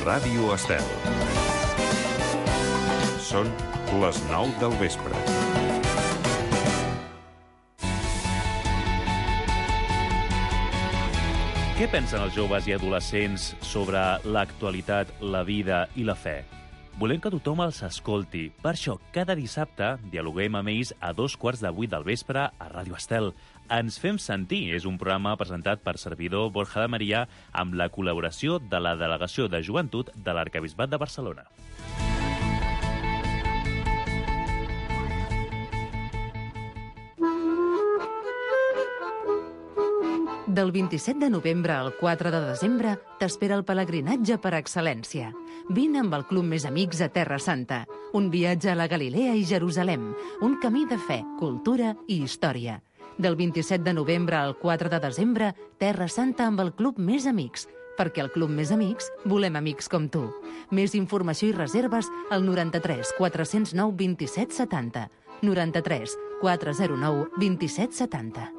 Ràdio Estel. Són les 9 del vespre. Què pensen els joves i adolescents sobre l'actualitat, la vida i la fe? Volem que tothom els escolti. Per això, cada dissabte dialoguem amb ells a 7:15 del vespre a Ràdio Estel. Ens fem sentir és un programa presentat per servidor Borja de Maria amb la col·laboració de la Delegació de Joventut de l'Arquebisbat de Barcelona. Del 27 de novembre al 4 de desembre t'espera el pelegrinatge per excel·lència. Vine amb el Club Més Amics a Terra Santa. Un viatge a la Galilea i Jerusalem. Un camí de fe, cultura i història. Del 27 de novembre al 4 de desembre, Terra Santa amb el Club Més Amics. Perquè al Club Més Amics volem amics com tu. Més informació i reserves al 93 409 27 70. 93 409 27 70.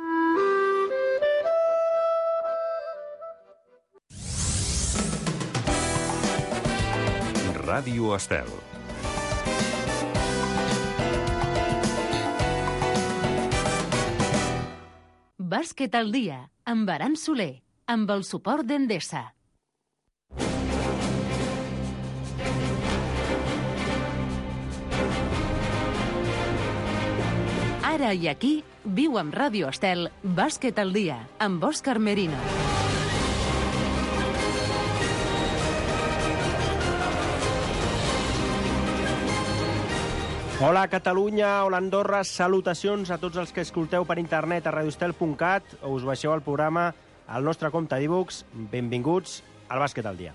Ràdio Estel. Bàsquet al dia, amb Aran Soler, amb el suport d'Endesa. Ara i aquí, viu amb Ràdio Estel, Bàsquet al dia, amb Òscar Merino. Hola Catalunya, hola Andorra, salutacions a tots els que escolteu per internet a radioestel.cat o us baixeu el programa al nostre compte d'e-books. Benvinguts al Bàsquet al dia.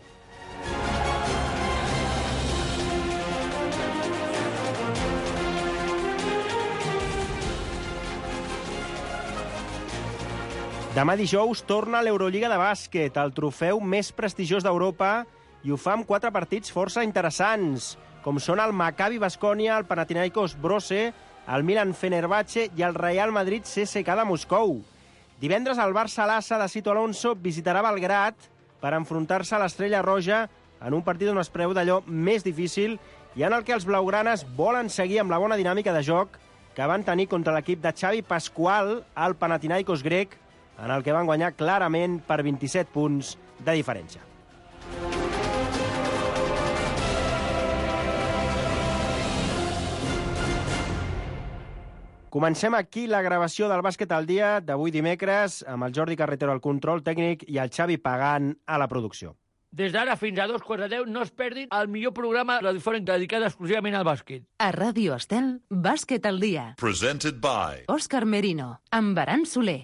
Demà dijous torna l'Eurolliga de bàsquet, el trofeu més prestigiós d'Europa, i ho fa amb 4 partits força interessants, com són el Maccabi Baskonia, el Panathinaikos Brose, el Milan Fenerbahce i el Real Madrid CSKA de Moscou. Divendres el Barça Lassa de Sito Alonso visitarà Belgrat per enfrontar-se a l'Estrella Roja en un partit on es preveu d'allò més difícil i en el que els blaugranes volen seguir amb la bona dinàmica de joc que van tenir contra l'equip de Xavi Pascual, el Panathinaikos grec, en el que van guanyar clarament per 27 punts de diferència. Comencem aquí la gravació del Bàsquet al dia d'avui dimecres amb el Jordi Carretero al control tècnic i el Xavi Pagant a la producció. Des d'ara fins a 2:15 no es perdin el millor programa radiofònic dedicat exclusivament al bàsquet. A Ràdio Estel, Bàsquet al dia. Presented by Òscar Merino, amb Aran Soler.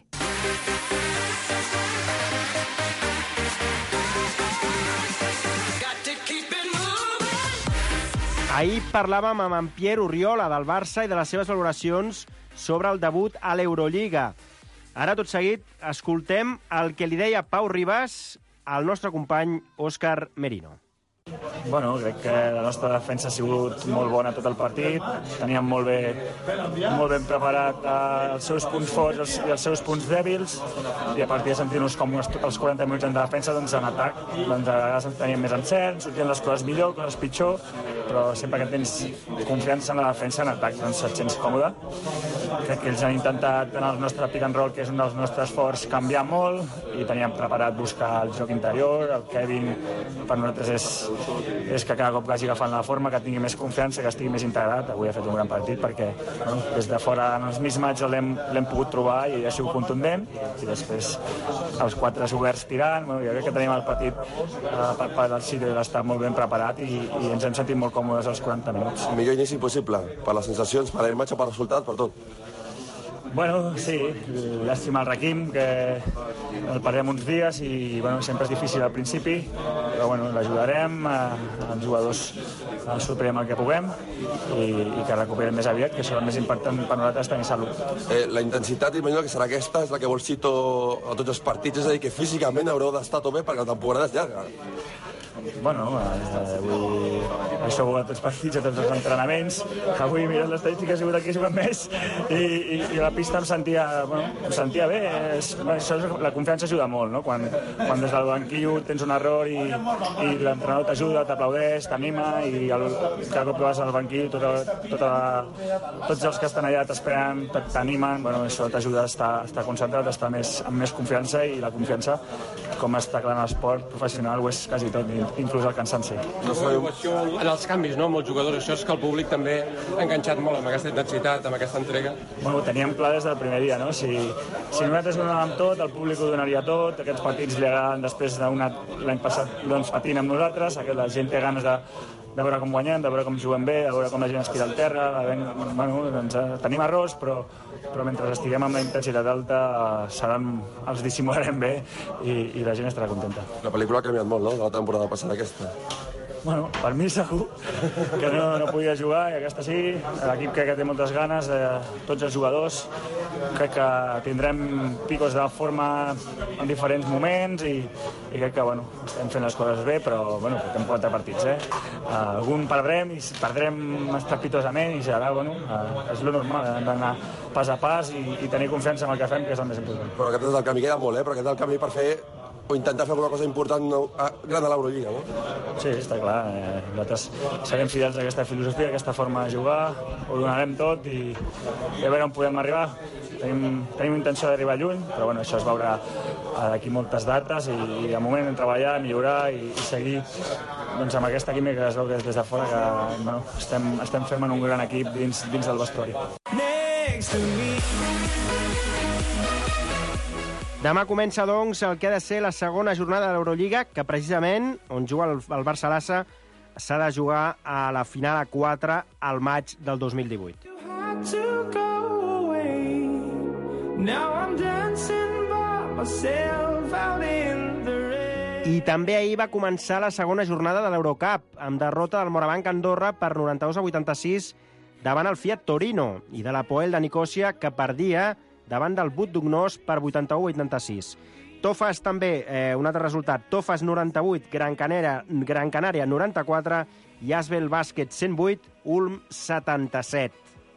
Ahir parlàvem amb en Pierre Oriola del Barça i de les seves valoracions sobre el debut a l'Eurolliga. Ara, tot seguit, escoltem el que li deia Pau Ribas al nostre company Òscar Merino. Bueno, crec que la nostra defensa ha sigut molt bona tot el partit. Teníem molt ben preparat els seus punts forts i els seus punts dèbils, i a partir de sentir-nos còmodes tots els 40 minuts en defensa, doncs en atac doncs a vegades teníem més encert, sortien les coses millor, coses pitjor, però sempre que tens confiança en la defensa, en atac, doncs et sents còmode. Crec que ells han intentat en el nostre pick and roll, que és un dels nostres forts, canviar molt, i teníem preparat buscar el joc interior. El Kevin per nosaltres és que cada cop vagi agafant la forma, que tingui més confiança, que estigui més integrat. Avui ha fet un gran partit perquè des de fora en els mismatges l'hem pogut trobar i ha sigut contundent, i després els 4 oberts tirant. Jo crec que tenim el partit per part del Ciro d'estar molt ben preparat i ens hem sentit molt còmodes als 40 minuts. Millor inici possible, per les sensacions, per la imatge, per el resultat, per tot. Bueno, sí, llàstima el Raquim, que el perdem uns dies i bueno, sempre és difícil al principi, però bueno, l'ajudarem, els jugadors ens sorprem el que puguem i que recuperem més aviat, que això és més important per nosaltres, tenir salut. La intensitat, imagino que serà aquesta, és la que vol Cito a tots els partits, és a dir, que físicament haureu d'estar a tope perquè la temporada és llarga. Avui he jugat tots partits a tots els entrenaments. Avui, mirant l'estadística, he sigut aquí jugat més i la pista em sentia bé. La confiança ajuda molt, no? Quan des del banquillo tens un error i l'entrenador t'ajuda, t'aplaudeix, t'anima i cada cop que vas al banquillo tots els que estan allà t'esperen, t'animen. Això t'ajuda a estar concentrat, a estar amb més confiança, i la confiança, com està clar en l'esport professional, ho és quasi tot, inclús el cansanci. En els canvis, no?, amb els jugadors, això és que el públic també ha enganxat molt amb aquesta intensitat, amb aquesta entrega. Ho teníem clar des del primer dia, no? Si nosaltres no donàvem tot, el públic ho donaria tot. Aquests partits li agraden després l'any passat patint amb nosaltres, la gent té ganes de veure com guanyem, de veure com juguem bé, de veure com la gent es tira al terra. Tenim errors, però mentre estiguem amb la intensitat alta els dissimularem bé i la gent estarà contenta. La pel·lícula ha canviat molt, no?, de la temporada passada aquesta. Per mi segur que no podia jugar, i aquesta sí. L'equip crec que té moltes ganes, tots els jugadors. Crec que tindrem picos de forma en diferents moments i crec que estem fent les coses bé, però portem 4 partits. Algun perdrem i perdrem estrepitosament i serà, és lo normal, hem d'anar pas a pas i tenir confiança en el que fem, que és el més important. Però aquest és el camí, queda molt, però aquest és el camí per fer o intentar fer alguna cosa important gran a l'Eurolliga, no? Sí, està clar. Nosaltres serem fidels a aquesta filosofia, a aquesta forma de jugar, ho donarem tot i a veure on podem arribar. Tenim intenció d'arribar lluny, però això es veurà d'aquí moltes dates i de moment hem treballat, millorar i seguir amb aquesta química que es veu des de fora, que estem fent un gran equip dins del vestuari. Demà comença, doncs, el que ha de ser la segona jornada de l'Eurolliga, que precisament, on juga el Barça-Lassa, s'ha de jugar a la final a 4 al maig del 2018. I també ahir va començar la segona jornada de l'Eurocup, amb derrota del Morabanc Andorra per 92-86 davant el Fiat Torino i de l'Hapoel de Nicòsia, que perdia davant del Budućnost per 81-86. Tofas també, un altre resultat, Tofas 98, Gran Canària 94 i Asvel Bàsquet 108, Ulm 77.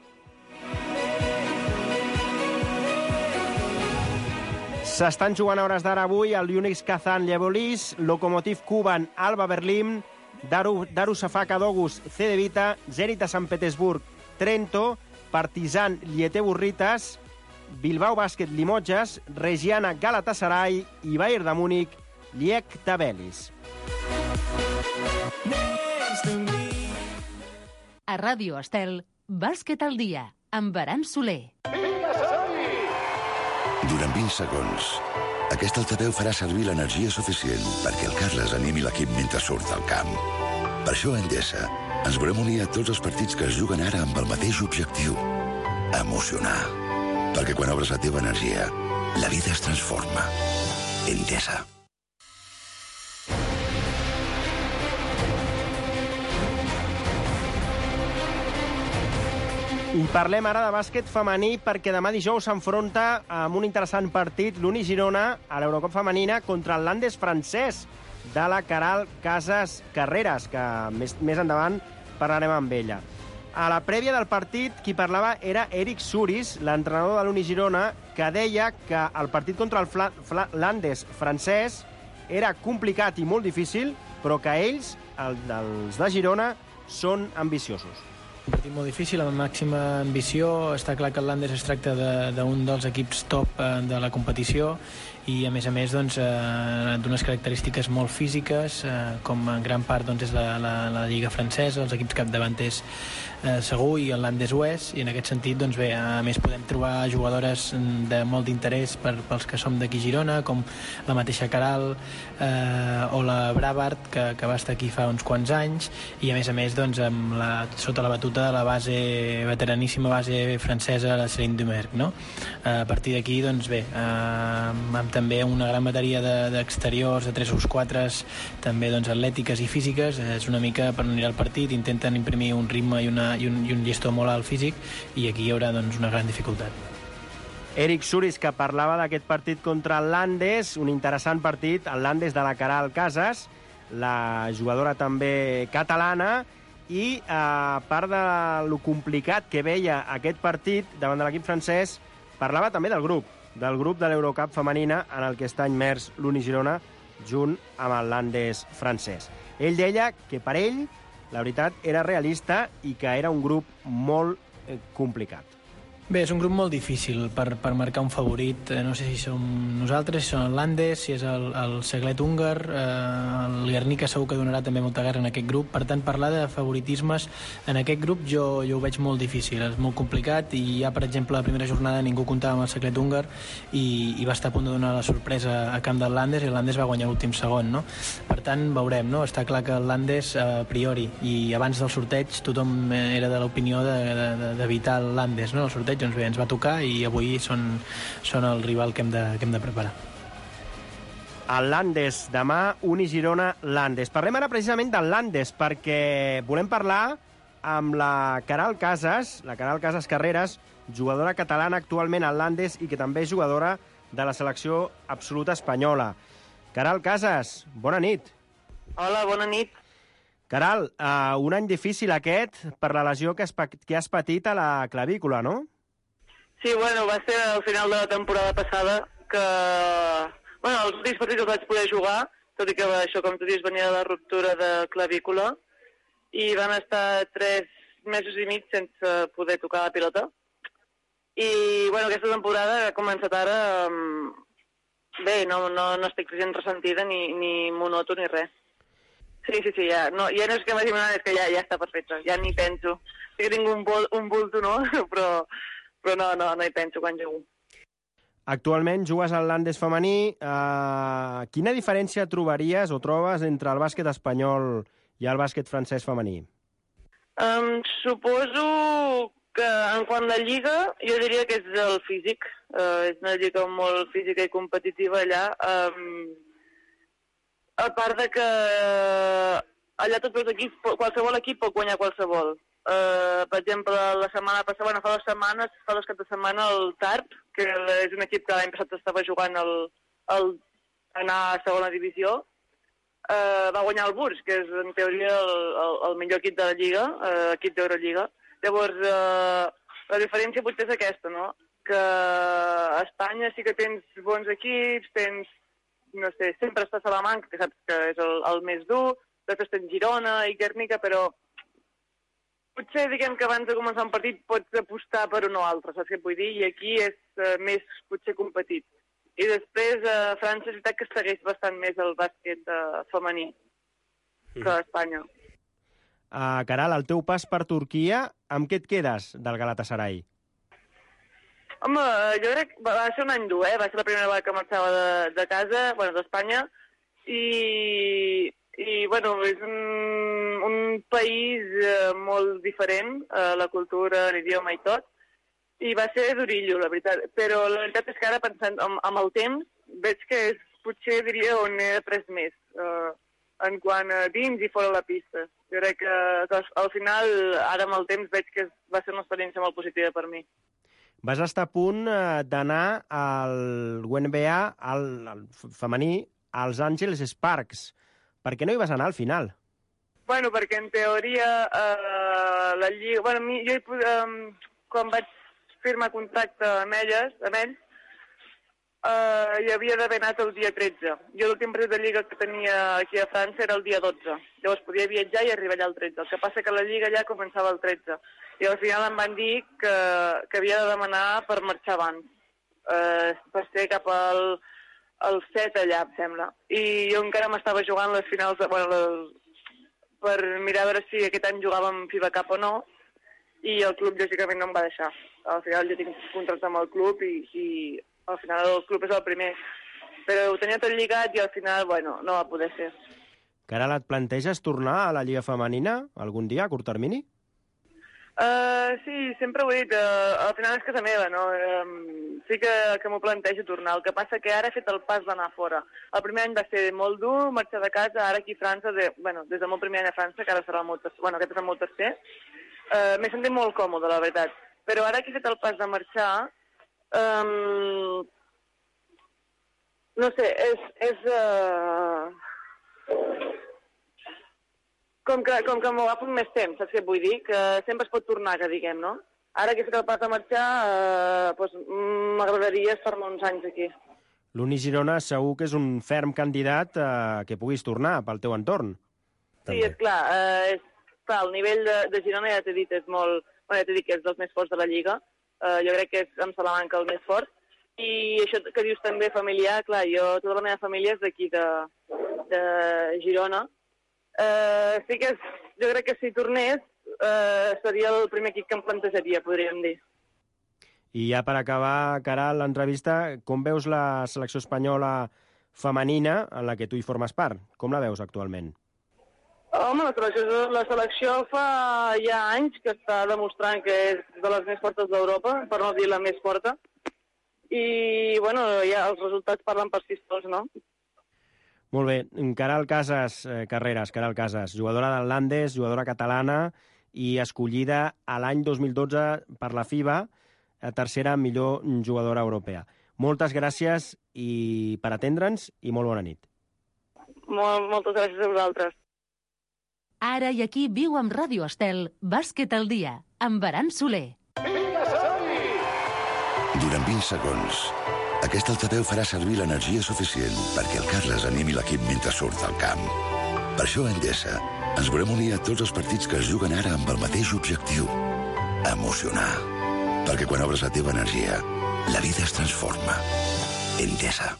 S'estan jugant a hores d'ara avui el Unix Kazan Llebolis, Lokomotiv Kuban Alba Berlín, Darussafaka Dogus Cedevita, Zenit de Sant Petersburg Trento, Partizan Lieteburritas, Bilbao Bàsquet Limoges, Regiana Galatasaray i Bayern de Múnich Liec Tabelis. A Ràdio Estel, Bàsquet al dia, amb Baran Soler. Durant 20 segons, aquest altaveu farà servir l'energia suficient perquè el Carles animi l'equip mentre surt al camp. Per això a Endesa ens volem unir a tots els partits que es juguen ara amb el mateix objectiu: emocionar. Perquè quan obres la teva energia, la vida es transforma. Endesa. I parlem ara de bàsquet femení perquè demà dijous s'enfronta amb un interessant partit l'Uni Girona a l'Eurocup femenina contra el Landes francès de la Caral Casas Carreras, que més endavant parlarem amb ella. A la prèvia del partit, qui parlava era Eric Suris, l'entrenador de l'Uni Girona, que deia que el partit contra el Landes francès era complicat i molt difícil, però que ells, els de Girona, són ambiciosos. Un partit molt difícil, amb màxima ambició. Està clar que el Landes es tracta d'un dels equips top de la competició i, a més, d'unes característiques molt físiques, com en gran part és la Lliga francesa, els equips capdavanters segur, i el Landes ho és, i en aquest sentit, a més, podem trobar jugadores de molt d'interès pels que som d'aquí a Girona, com la mateixa Caral o la Brabart, que va estar aquí fa uns quants anys, i, a més, sota la batuta de la veteraníssima base francesa, la Céline Dumerc, no? A partir d'aquí, amb també una gran bateria d'exteriors, de 3 o 4, també atlètiques i físiques. És una mica per anirà al partit, intenten imprimir un ritme i un llestó molt alt físic, i aquí hi haurà una gran dificultat. Eric Suris, que parlava d'aquest partit contra el Landes, un interessant partit, el Landes de la Caral Casas. la jugadora també catalana, i a part de lo complicat que veia aquest partit davant de l'equip francès, parlava també del grup de l'Eurocup femenina en el que està immers l'Uni Girona junt amb el Landes francès. Ell deia que per ell la veritat era realista i que era un grup molt complicat. Bé, és un grup molt difícil per marcar un favorit. No sé si som nosaltres, si són el Landes, si és el Seglet húngar, el Guernica segur que donarà també molta guerra en aquest grup. Per tant, parlar de favoritismes en aquest grup jo ho veig molt difícil, és molt complicat, i ja, per exemple, la primera jornada ningú comptava amb el Seglet húngar i va estar a punt de donar la sorpresa a camp del Landes, i el Landes va guanyar l'últim segon, no? Per tant, veurem, no? Està clar que el Landes, a priori, i abans del sorteig, tothom era de l'opinió d'evitar el Landes, no? El sorteig, doncs bé, ens va tocar i avui són el rival que hem de preparar. El Landes, demà, Uni Girona Landes. Parlem ara precisament del Landes, perquè volem parlar amb la Queralt Casas, Carreras, jugadora catalana actualment al Landes i que també és jugadora de la selecció absoluta espanyola. Queralt Casas, bona nit. Hola, bona nit. Queralt, un any difícil aquest per la lesió que has patit a la clavícula, no? Sí, bueno, va ser al final de la temporada passada que... Bueno, els últims partits els vaig poder jugar, tot i que això, com tu dius, venia de la ruptura de clavícula, i van estar 3 mesos i mig sense poder tocar la pilota. I, bueno, aquesta temporada ha començat ara... Bé, no estic gens ressentida ni monòton ni res. Sí, ja no és que m'hagi manat, és que ja està perfecte, ja ni penso. Sí que tinc un bulto, no? Però no hi penso quan jugo. Actualment jugues al Landes femení. Quina diferència trobaries o trobes entre el bàsquet espanyol i el bàsquet francès femení? Suposo que en quant a lliga jo diria que és el físic. És una lliga molt física i competitiva allà. A part de que allà tots els equips, qualsevol equip pot guanyar qualsevol. Per exemple, la setmana passada, fa 2 setmanes, fa 2 caps de setmana, el Tarp, que és un equip que l'any passat estava jugant anar a segona divisió, va guanyar el Burs, que és en teoria el millor equip de la Lliga, equip d'Eurolliga. Llavors, la diferència potser és aquesta, no? Que a Espanya sí que tens bons equips, no sé, sempre està Salamanca, que saps que és el més dur, després tens Girona i Guernica, però potser, diguem que abans de començar un partit pots apostar per un o altre, saps què vull dir? I aquí és més, potser, competit. I després, a França és veritat que segueix bastant més el bàsquet femení que a Espanya. Caral, el teu pas per Turquia, amb què et quedes del Galatasaray? Home, jo crec que va ser un any dur, va ser la primera vegada que marxava de casa, d'Espanya, i bueno, és un país molt diferent, la cultura, l'idioma i tot, i va ser durillo, la veritat. Però la veritat és que ara, pensant amb el temps, veig que és, potser diria, on he après més, en quant a dins i fora la pista. Jo crec que al final, ara amb el temps, veig que va ser una experiència molt positiva per mi. Vas estar a punt d'anar al WNBA, al femení, als Angeles Sparks. Per què no hi vas anar al final? Bueno, perquè en teoria la Lliga... Bueno, jo quan vaig firmar contracte amb ells, hi havia d'haver anat el dia 13. Jo l'últim partit de Lliga que tenia aquí a França era el dia 12. Llavors podia viatjar i arribar allà el 13. El que passa que la Lliga ja començava el 13. I al final em van dir que havia de demanar per marxar abans. Per ser cap al 7 allà, em sembla. I jo encara m'estava jugant les finals, per mirar a veure si aquest any jugàvem FIBA Cup o no, i el club lògicament no em va deixar. Al final jo tinc contracte amb el club i al final el club és el primer. Però ho tenia tot lligat i al final, no va poder ser. Caral, et planteges tornar a la Lliga Femenina algun dia, a curt termini? Sí, sempre ho he dit, al final és casa meva, no? Sí que m'ho plantejo tornar, el que passa que ara he fet el pas d'anar fora. El primer any va ser molt dur, marxar de casa, ara aquí a França, des del meu primer any a França, que ara serà el meu tercer, aquest és el meu tercer, m'he sentit molt còmode, la veritat. Però ara que he fet el pas de marxar, no sé, com que m'ho agafo amb més temps, saps què vull dir? Que sempre es pot tornar, que diguem, no? Ara que he fet el pas de marxar, doncs m'agradaria estar-me uns anys aquí. L'Uni Girona segur que és un ferm candidat que puguis tornar pel teu entorn. Sí, és clar. El nivell de Girona, ja t'he dit, és molt... Bueno, ja t'he dit que és dels més forts de la Lliga. Jo crec que és amb Salamanca el més fort. I això que dius també familiar, clar, tota la meva família és d'aquí, de Girona. Sí que jo crec que si tornés seria el primer equip que em plantejaria, podríem dir. I ja per acabar, Caral, l'entrevista, com veus la selecció espanyola femenina en la que tu hi formes part? Com la veus actualment? Home, la selecció fa ja anys que està demostrant que és de les més fortes d'Europa, per no dir la més forta. I, bueno, ja els resultats parlen per si sols, no? Molt bé. Caral Casas, Caral Casas, jugadora del Landes, jugadora catalana i escollida a l'any 2012 per la FIBA, tercera millor jugadora europea. Moltes gràcies per atendre'ns i molt bona nit. Moltes gràcies a vosaltres. Ara i aquí viu amb Ràdio Estel Bàsquet al dia, amb Aran Soler. Durant 20 segons, aquest altaveu farà servir l'energia suficient perquè el Carles animi l'equip mentre surt al camp. Per això a Endesa ens volem unir a tots els partits que es juguen ara amb el mateix objectiu: emocionar. Perquè quan obres la teva energia, la vida es transforma. Endesa.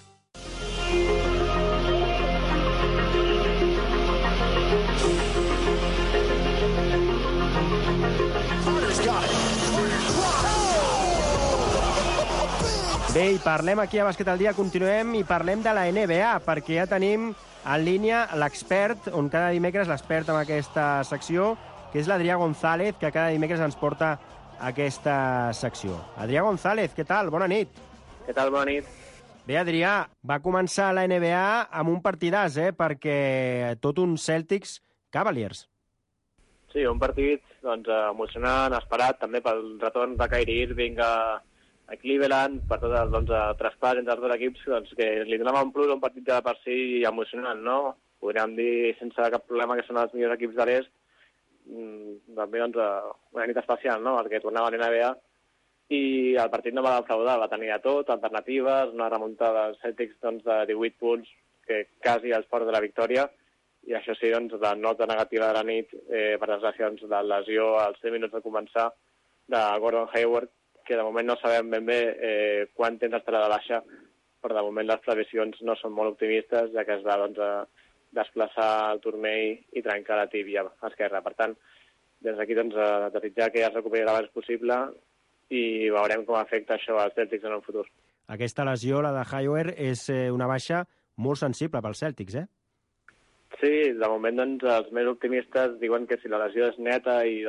Bé, i parlem aquí a Bàsquet al dia, continuem i parlem de la NBA, perquè ja tenim en línia l'expert, on cada dimecres l'expert en aquesta secció, que és l'Adrià González, que cada dimecres ens porta aquesta secció. Adrià González, què tal? Bona nit. Què tal? Bona nit. Bé, Adrià, va començar la NBA amb un partidàs, perquè tot un Celtics Cavaliers. Sí, un partit emocionant, esperat, també pel retorn de Kyrie Irving a Cleveland, per tot el traspàs entre els dos equips, que li donava un plus a un partit de per si emocionant, no? Podríem dir sense cap problema que són els millors equips de l'est. També una nit especial, no?, perquè tornava a l'NBA i el partit no va defraudar, va tenir de tot, alternatives, una remuntada dels Celtics de 18 punts que quasi els porta de la victòria, i això sí, la nota negativa de la nit per les lesions de lesió als 10 minuts de començar de Gordon Hayward, que de moment no sabem ben bé quant temps estarà de baixa, però de moment les previsions no són molt optimistes, ja que es va desplaçar el turmell i trencar la tíbia esquerra. Per tant, des d'aquí desitjar que ja es recuperi l'abans possible i veurem com afecta això als Celtics en el futur. Aquesta lesió, la de Hayward, és una baixa molt sensible pels Celtics, Sí, de moment els més optimistes diuen que si la lesió és neta i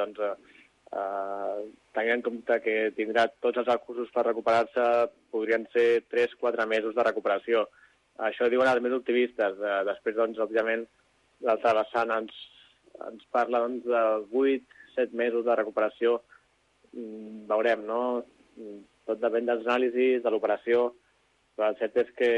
tenint en compte que tindrà tots els recursos per recuperar-se, podrien ser 3-4 mesos de recuperació. Això diuen els més optimistes. Després, òbviament, l'altra vessant ens parla de 8-7 mesos de recuperació. Veurem, no? Tot depèn dels anàlisis, de l'operació, però el cert és que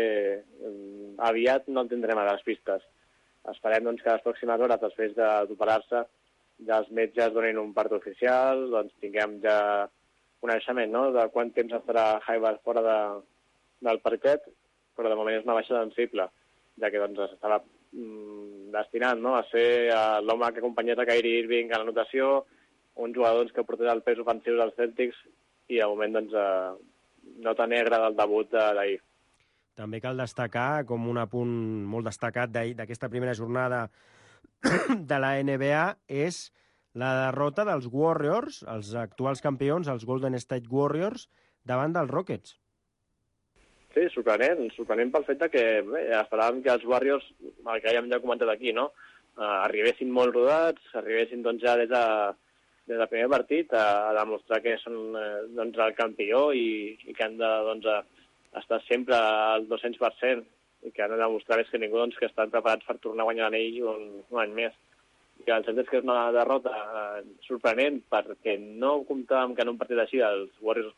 aviat no en tindrem a les pistes. Esperem que les pròximes hores, després d'operar-se, ja els metges donin un part oficial, tinguem ja coneixement, no?, de quant temps estarà Hayward fora del parquet, però de moment és una baixa sensible, ja que s'estava destinant, no?, a ser l'home que acompanyés a Kyrie Irving a l'anotació, un jugador que portés el pes ofensiu dels Celtics i de moment nota negra del debut d'ahir. També cal destacar, com un apunt molt destacat d'aquesta primera jornada de la NBA, és la derrota dels Warriors, els actuals campions, els Golden State Warriors, davant dels Rockets. Sí, sorprenent pel fet que esperàvem que els Warriors, el que ja comentat aquí, no?, arribessin molt rodats, arribessin ja des del primer partit a demostrar que són el campió i que han de estar sempre al 200% i que han de demostrar més que ningú que estan preparats per tornar a guanyar l'anell un any més. I que el cert és que és una derrota sorprenent perquè no comptàvem que en un partit així els Warriors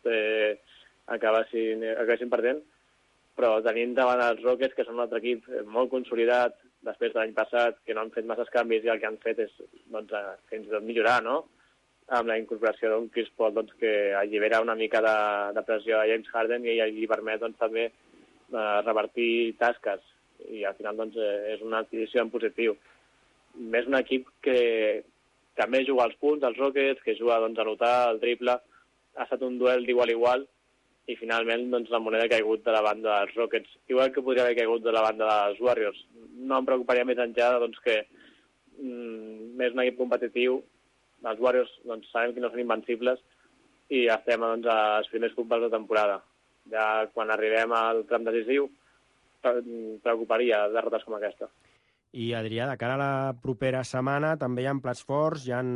acabessin perdent, però tenint davant els Rockets, que són un altre equip molt consolidat, després de l'any passat, que no han fet masses canvis i el que han fet és doncs, fins i tot millorar, no? Amb la incorporació d'un Chris Paul doncs, que allibera una mica de pressió a James Harden i li permet doncs, també revertir tasques. I al final doncs, és una adquisició en positiu. Més un equip que també juga als punts, als Rockets, que juga doncs, a anotar el triple. Ha estat un duel d'igual a igual i finalment doncs, la moneda ha caigut de la banda dels Rockets, igual que podria haver caigut de la banda dels Warriors. No em preocuparia més enllà doncs, que més un equip competitiu. Els Warriors doncs, sabem que no són invencibles i estem doncs, als primers combats de temporada. Ja quan arribem al tram decisiu preocuparia derrotes com aquesta. I, Adrià, de cara a la propera setmana també hi ha plats forts, hi ha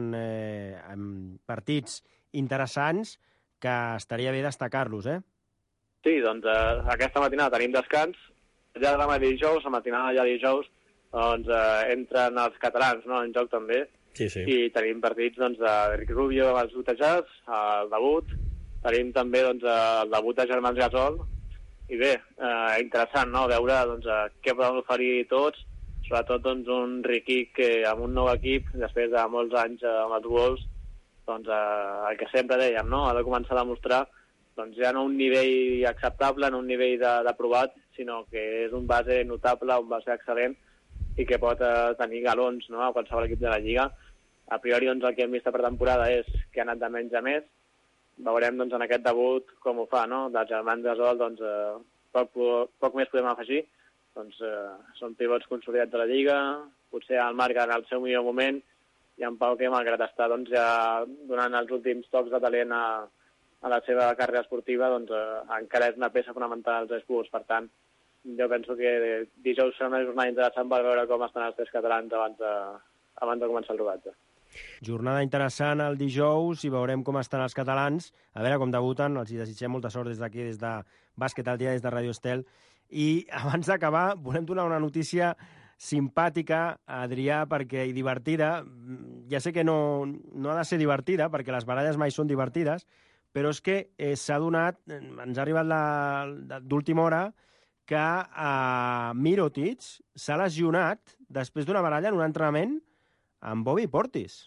partits interessants que estaria bé destacar-los, eh? Sí, doncs aquesta matinada tenim descans. Ja demà dijous, la matinada ja dijous, doncs entren els catalans, no?, en joc també. Sí, sí. I tenim partits doncs, de Rick Rubio amb els utejats, el debut. Tenim també doncs, el debut de Germans Gasol. I bé, interessant, no?, veure doncs, què poden oferir tots, sobretot doncs, un Ricky que amb un nou equip, després de molts anys amb els Wolves, doncs, el que sempre dèiem, no?, ha de començar a demostrar doncs, ja no un nivell acceptable, no un nivell d'aprovat, sinó que és un base notable, un base excel·lent i que pot tenir galons, no?, a qualsevol equip de la Lliga. A priori doncs, el que hem vist per temporada és que ha anat de menys a més. Veurem doncs, en aquest debut com ho fa, no?, dels Germans Gasol, doncs, poc més podem afegir. Doncs, són pivots consolidats de la Lliga, potser el Marc en el seu millor moment, i en Pau que malgrat està doncs, ja donant els últims tocs de talent a la seva carrera esportiva, doncs, encara és una peça fonamental dels Spurs. Per tant, jo penso que dijous serà una jornada interessant per veure com estan els tres catalans abans de començar el rodatge. Jornada interessant el dijous i veurem com estan els catalans, a veure com debuten, els desitgem molta sort des d'aquí, des de Bàsquet al Dia, des de Radio Estel. I abans d'acabar, volem donar una notícia simpàtica, Adrià, i divertida. Ja sé que no ha de ser divertida, perquè les baralles mai són divertides, però és que s'ha donat, ens ha arribat d'última hora, que Mirotic s'ha lesionat després d'una baralla en un entrenament amb Bobby Portis.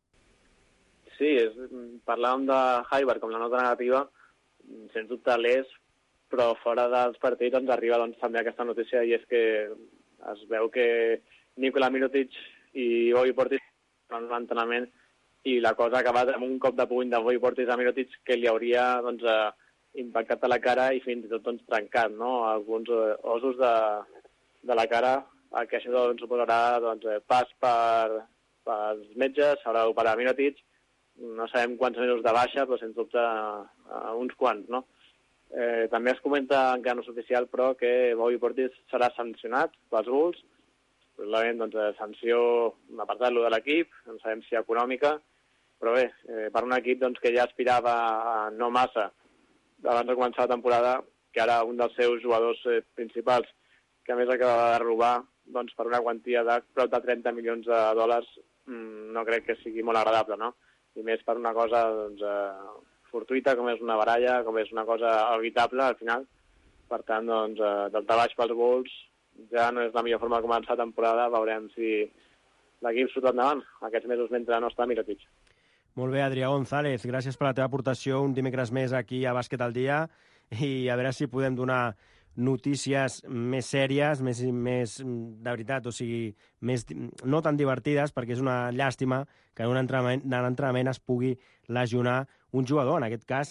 Sí, parlàvem de Hayward com la nota negativa, sens dubte l'és, però fora dels partits ens arriba doncs, també aquesta notícia, i és que es veu que Nikola Mirotic i Bobby Portis fan un entrenament i la cosa ha acabat amb un cop de puny de Bobby Portis a Mirotic que li hauria doncs, impactat a la cara i fins i tot doncs, trencat, no?, alguns ossos de la cara, que això doncs, suposarà doncs, pas pels metges, s'haurà d'operar Mirotic, no sabem quants mesos de baixa, però sens dubte uns quants, no? També es comenta, encara no és oficial, però que Bobby Portis serà sancionat pels Bulls, probablement doncs, sanció apartant-lo de l'equip, no sabem si econòmica, però bé, per un equip doncs, que ja aspirava a no massa abans de començar la temporada, que ara un dels seus jugadors principals, que a més acaba de robar doncs, per una quantia de prop de 30 milions de dòlars, no crec que sigui molt agradable, no? I més per una cosa doncs, fortuita, com és una baralla, com és una cosa evitable al final. Per tant, doncs, del baix pels Bulls ja no és la millor forma de començar la temporada. Veurem si l'equip surt endavant aquests mesos mentre no està Mirotic. Molt bé, Adrià González, gràcies per la teva aportació un dimecres més aquí a Bàsquet al Dia i a veure si podem donar notícies més sèries, més de veritat, o sigui, no tan divertides, perquè és una llàstima que en l'entrenament es pugui lesionar un jugador. En aquest cas,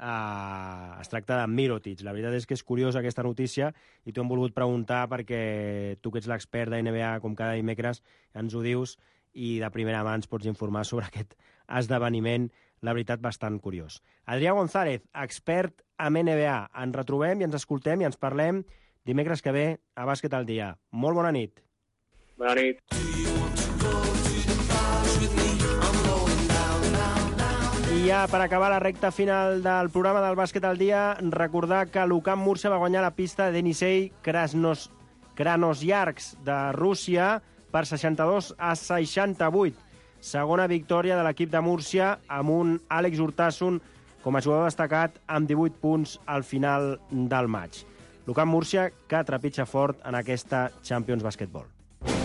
es tracta de Mirotic. La veritat és que és curiosa aquesta notícia i t'ho hem volgut preguntar perquè tu que ets l'expert de NBA, com cada dimecres, ens ho dius i de primera mà ens pots informar sobre aquest esdeveniment, la veritat, bastant curiós. Adrià González, expert en NBA. Ens retrobem i ens escoltem i ens parlem dimecres que ve a Bàsquet al Dia. Molt bona nit. Bona nit. I ja per acabar la recta final del programa del Bàsquet al Dia, recordar que l'UCAM Múrcia va guanyar la pista de Yenisei Krasnoyarsk de Rússia per 62-68. Segona victòria de l'equip de Múrcia amb un Àlex Urtasun com a jugador destacat amb 18 punts al final del maig. L'UCAM Múrcia que trepitja fort en aquesta Champions Basketball.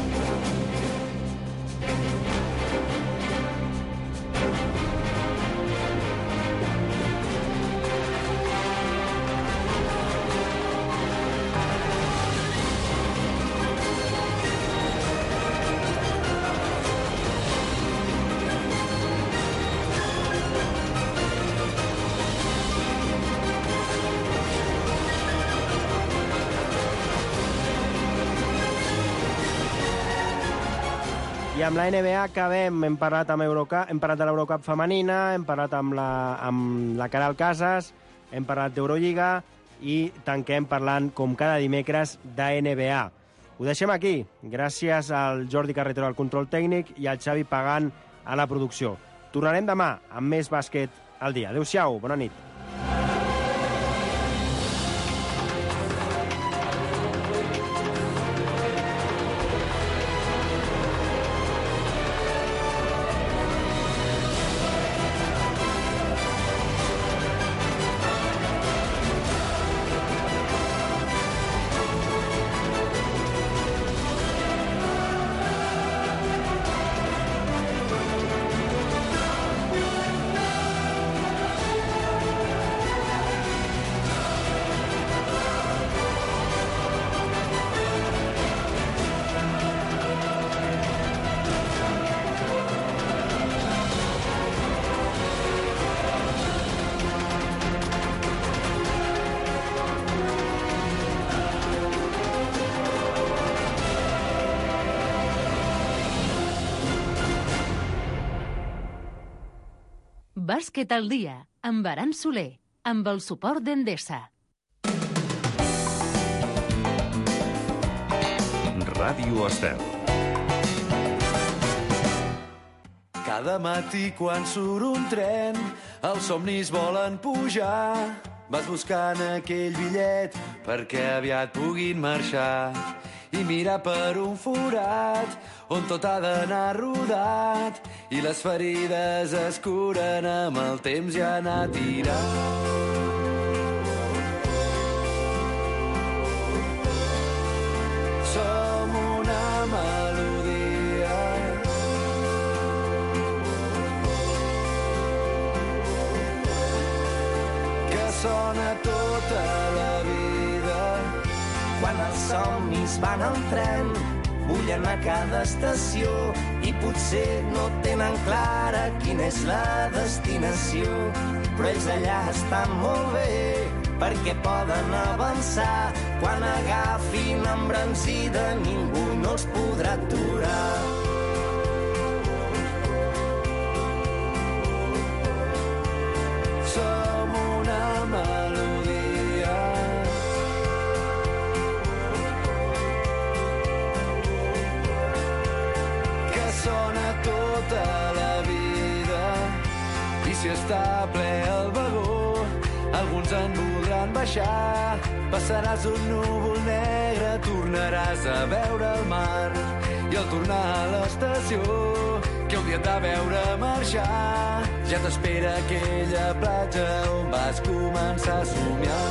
I amb la NBA acabem. Hem parlat de l'Eurocup femenina, hem parlat amb la Caral Casas, hem parlat d'Eurolliga i tanquem parlant, com cada dimecres, de NBA. Ho deixem aquí. Gràcies al Jordi Carretero al control tècnic i al Xavi Pagant a la producció. Tornarem demà amb més bàsquet al dia. Adéu-siau, bona nit. Bàsquet al dia, amb Aran Soler, amb el suport d'Endesa. Ràdio Estel. Cada matí quan surt un tren, els somnis volen pujar. Vas buscant aquell bitllet perquè aviat puguin marxar i mirar per un forat on tot ha d'anar rodat i les ferides es curen amb el temps i anar tirant. Som una melodia que sona tota la vida. Quan els somnis van al tren, bullen a cada estació i potser no tenen clara quina és la destinació. Però ells allà estan molt bé perquè poden avançar. Quan agafin embranzida ningú no els podrà aturar. Som una melodia que sona tota la vida i si està ple el vagó alguns en voldran baixar. Passaràs un núvol negre, tornaràs a veure el mar i al tornar a l'estació que un dia et va veure marxar ja t'espera aquella platja on vas començar a somiar.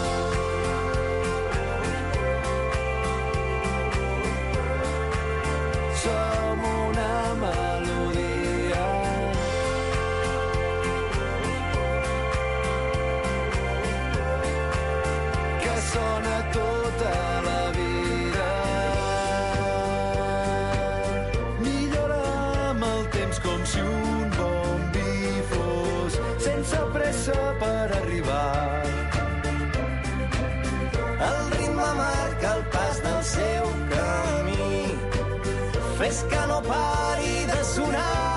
Som una melodia que sona tota la vida. Millora amb el temps com si un bon vi fos sense pressa per arribar. El ritme marca el pas del seu camí. Fes que no pari de sonar.